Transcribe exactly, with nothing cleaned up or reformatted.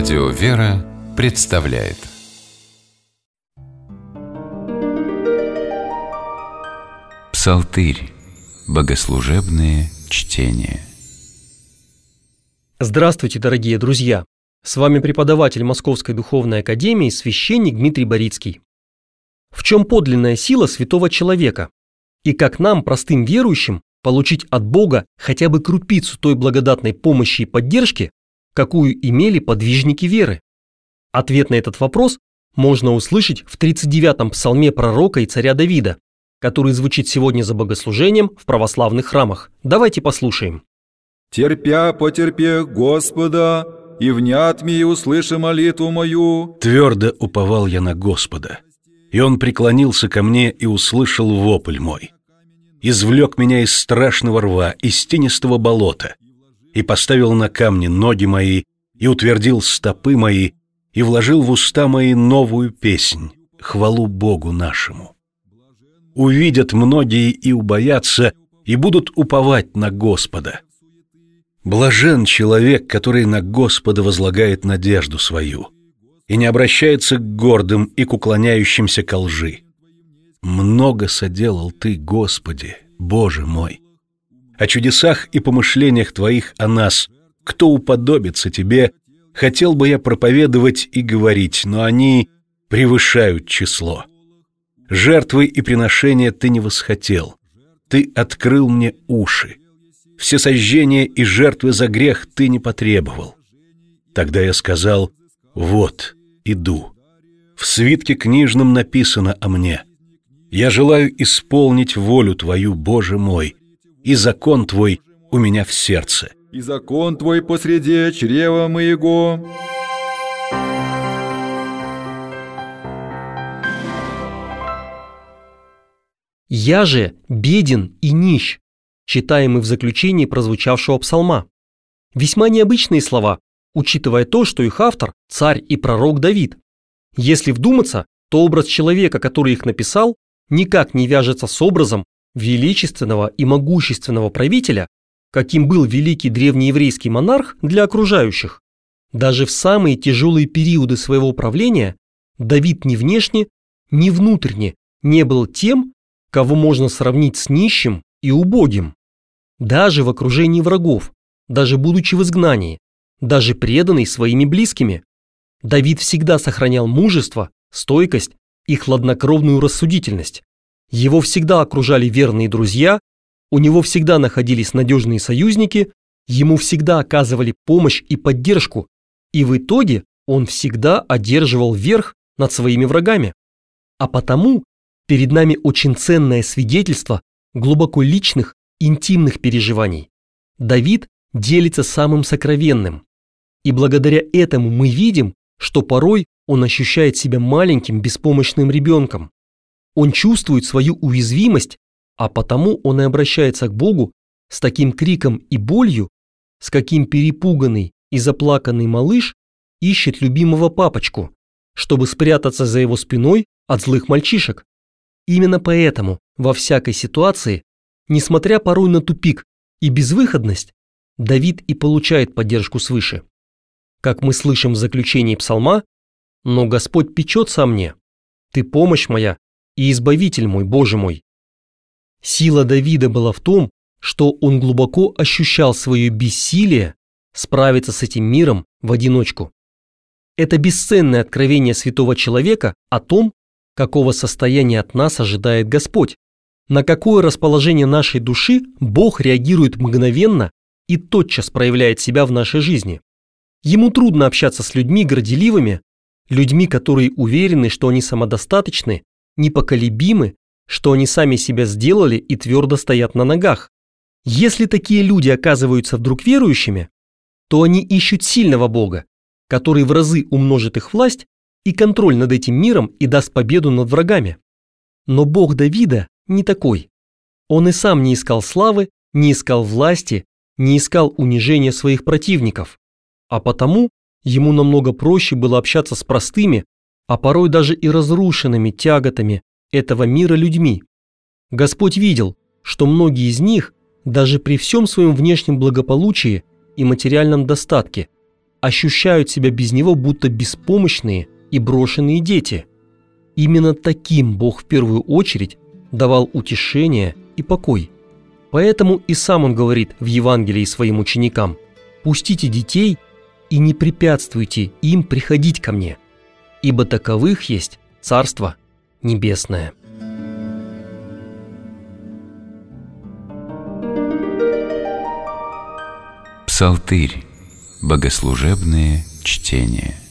Радио «Вера» представляет Псалтырь. Богослужебные чтения. Здравствуйте, дорогие друзья! С вами преподаватель Московской Духовной Академии, священник Дмитрий Борицкий. В чем подлинная сила святого человека? И как нам, простым верующим, получить от Бога хотя бы крупицу той благодатной помощи и поддержки, какую имели подвижники веры? Ответ на этот вопрос можно услышать в тридцать девятом псалме пророка и царя Давида, который звучит сегодня за богослужением в православных храмах. Давайте послушаем. «Терпя потерпе Господа, и внят ми и услыши молитву мою. Твердо уповал я на Господа, и Он преклонился ко мне и услышал вопль мой. Извлек меня из страшного рва, из тенистого болота, и поставил на камни ноги мои, и утвердил стопы мои, и вложил в уста мои новую песнь, хвалу Богу нашему. Увидят многие и убоятся, и будут уповать на Господа. Блажен человек, который на Господа возлагает надежду свою, и не обращается к гордым и к уклоняющимся ко лжи. Много соделал Ты, Господи, Боже мой. О чудесах и помышлениях Твоих о нас, кто уподобится Тебе, хотел бы я проповедовать и говорить, но они превышают число. Жертвы и приношения Ты не восхотел, Ты открыл мне уши. Всесожжения и жертвы за грех Ты не потребовал. Тогда я сказал: вот, иду. В свитке книжном написано о мне: я желаю исполнить волю Твою, Боже мой, и закон Твой у меня в сердце. И закон Твой посреди чрева моего». «Я же беден и нищ», читаем мы в заключении прозвучавшего псалма. Весьма необычные слова, учитывая то, что их автор – царь и пророк Давид. Если вдуматься, то образ человека, который их написал, никак не вяжется с образом величественного и могущественного правителя, каким был великий древнееврейский монарх для окружающих. Даже в самые тяжелые периоды своего правления Давид ни внешне, ни внутренне не был тем, кого можно сравнить с нищим и убогим. Даже в окружении врагов, даже будучи в изгнании, даже преданный своими близкими, Давид всегда сохранял мужество, стойкость и хладнокровную рассудительность. Его всегда окружали верные друзья, у него всегда находились надежные союзники, ему всегда оказывали помощь и поддержку, и в итоге он всегда одерживал верх над своими врагами. А потому перед нами очень ценное свидетельство глубоко личных, интимных переживаний. Давид делится самым сокровенным. И благодаря этому мы видим, что порой он ощущает себя маленьким, беспомощным ребенком. Он чувствует свою уязвимость, а потому он и обращается к Богу с таким криком и болью, с каким перепуганный и заплаканный малыш ищет любимого папочку, чтобы спрятаться за его спиной от злых мальчишек. Именно поэтому во всякой ситуации, несмотря порой на тупик и безвыходность, Давид и получает поддержку свыше. Как мы слышим в заключении псалма: «Но Господь печется о мне, Ты помощь моя и избавитель мой, Боже мой». Сила Давида была в том, что он глубоко ощущал свое бессилие справиться с этим миром в одиночку. Это бесценное откровение святого человека о том, какого состояния от нас ожидает Господь, на какое расположение нашей души Бог реагирует мгновенно и тотчас проявляет себя в нашей жизни. Ему трудно общаться с людьми горделивыми, людьми, которые уверены, что они самодостаточны, непоколебимы, что они сами себя сделали и твердо стоят на ногах. Если такие люди оказываются вдруг верующими, то они ищут сильного Бога, который в разы умножит их власть и контроль над этим миром и даст победу над врагами. Но Бог Давида не такой. Он и сам не искал славы, не искал власти, не искал унижения своих противников, а потому ему намного проще было общаться с простыми, а порой даже и разрушенными тяготами этого мира людьми. Господь видел, что многие из них, даже при всем своем внешнем благополучии и материальном достатке, ощущают себя без него будто беспомощные и брошенные дети. Именно таким Бог в первую очередь давал утешение и покой. Поэтому и сам Он говорит в Евангелии своим ученикам: «Пустите детей и не препятствуйте им приходить ко мне, ибо таковых есть Царство Небесное». Псалтырь. Богослужебные чтения.